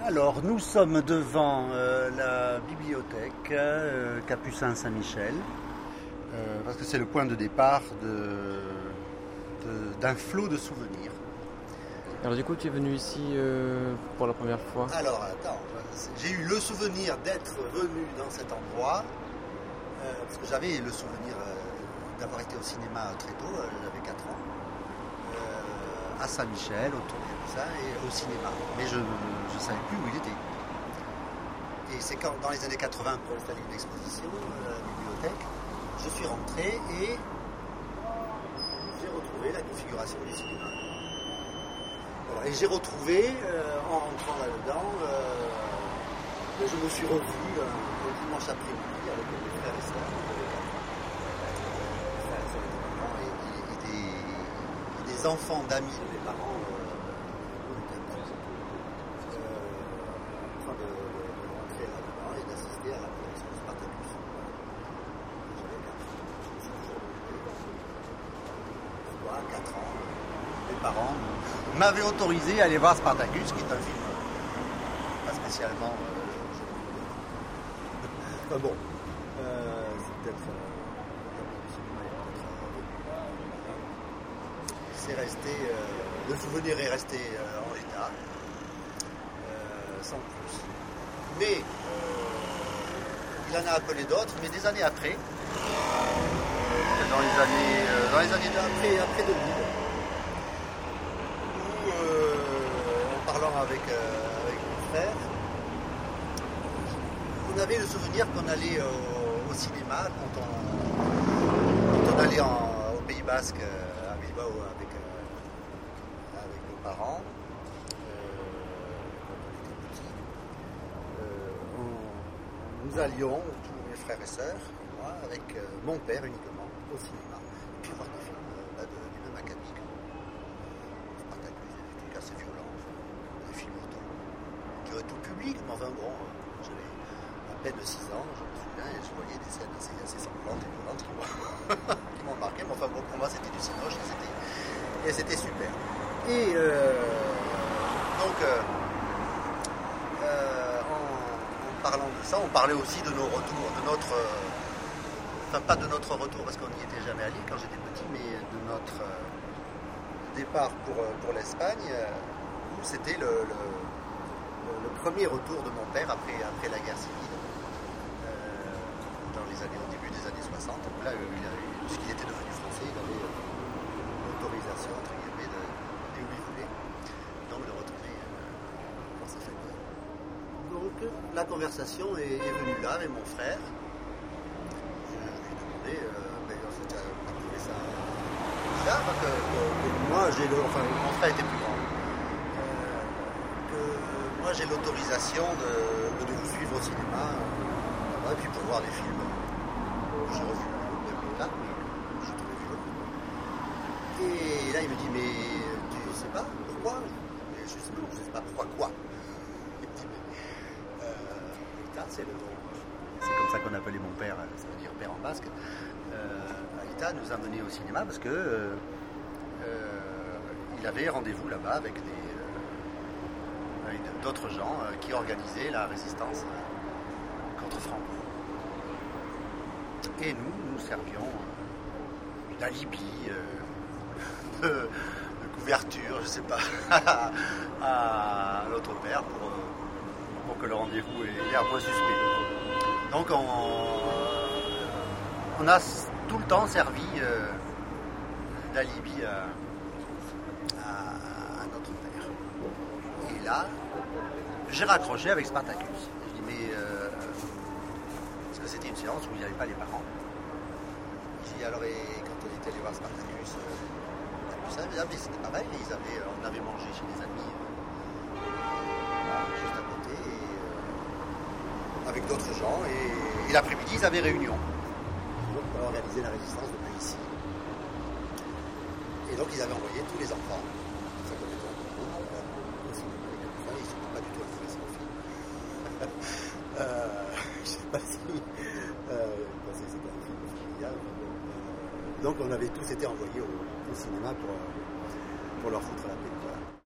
Alors, nous sommes devant la bibliothèque Capucin Saint-Michel, parce que c'est le point de départ d'un flot de souvenirs. Alors du coup, tu es venu ici pour la première fois? Alors, attends, j'ai eu le souvenir d'être venu dans cet endroit, parce que j'avais le souvenir d'avoir été au cinéma très tôt, j'avais 4 ans, à Saint-Michel, autour de ça, et au cinéma. Mais je ne savais plus où il était. Et c'est quand, dans les années 80, pour installer une exposition à la bibliothèque, je suis rentré et j'ai retrouvé la configuration du cinéma. Voilà, et j'ai retrouvé, en rentrant là-dedans, je me suis revu un dimanche après-midi avec mes frères et sœurs. Et des enfants d'amis de mes parents. Parents m'avaient autorisé à aller voir Spartacus, qui est un film pas spécialement bon, c'est peut-être c'est resté le souvenir est resté en l'état, sans plus, mais il en a appelé d'autres, mais des années après, dans les années après 2000, en parlant avec mon frère, on avait le souvenir qu'on allait au cinéma quand on allait au Pays Basque, à Bilbao avec nos parents, quand on était petits. Nous allions, tous mes frères et sœurs, et moi, avec mon père uniquement, au cinéma, et puis voir des films du même acabit. Assez violent, des films auto, tout public, mais enfin bon, j'avais à peine 6 ans, je me souviens, et je voyais des scènes assez sanglantes et violentes qui m'ont marqué, mais enfin bon, pour moi c'était du cinoche et c'était super. Et donc, en parlant de ça, on parlait aussi de nos retours, enfin pas de notre retour parce qu'on n'y était jamais allé quand j'étais petit, mais de notre départ pour l'Espagne, où c'était le premier retour de mon père après la guerre civile, au début des années 60. Donc là, puisqu'il était devenu français, il avait l'autorisation, entre guillemets, d'aller où il voulait, donc de retourner dans sa famille. Donc la conversation est venue là avec mon frère. Je lui ai demandé, on trouvait ça bizarre, que moi mon frère était plus grand, que moi j'ai l'autorisation de vous suivre au cinéma, et puis pour voir des films que j'ai revus là, mais j'ai trouvé violents. Et là il me dit, mais tu sais pas pourquoi? Mais je sais pas pourquoi quoi. Il me dit, mais Aïta, c'est comme ça qu'on appelait mon père, ça veut dire père en basque. Aïta nous a menés au cinéma parce que il avait rendez-vous là-bas avec d'autres gens qui organisaient la résistance contre Franco. Et nous servions d'alibi, de couverture, je sais pas, à l'autre père pour que le rendez-vous ait l'air moins suspect. Donc on a tout le temps servi d'alibi à notre père. Et là, j'ai raccroché avec Spartacus. Je dis, mais parce que c'était une séance où il n'y avait pas les parents. Je dis, alors, et quand on était allé voir Spartacus, c'était pareil, on avait mangé chez des amis juste à côté, avec d'autres gens, et l'après-midi, ils avaient réunion pour organiser la résistance depuis ici. Et donc, ils avaient envoyé tous les enfants. Ça connaît pas au cinéma, ils ne sont pas du tout intéressés au film. Je ne sais pas si c'était un film familial. Donc, on avait tous été envoyés au cinéma pour leur foutre la paix.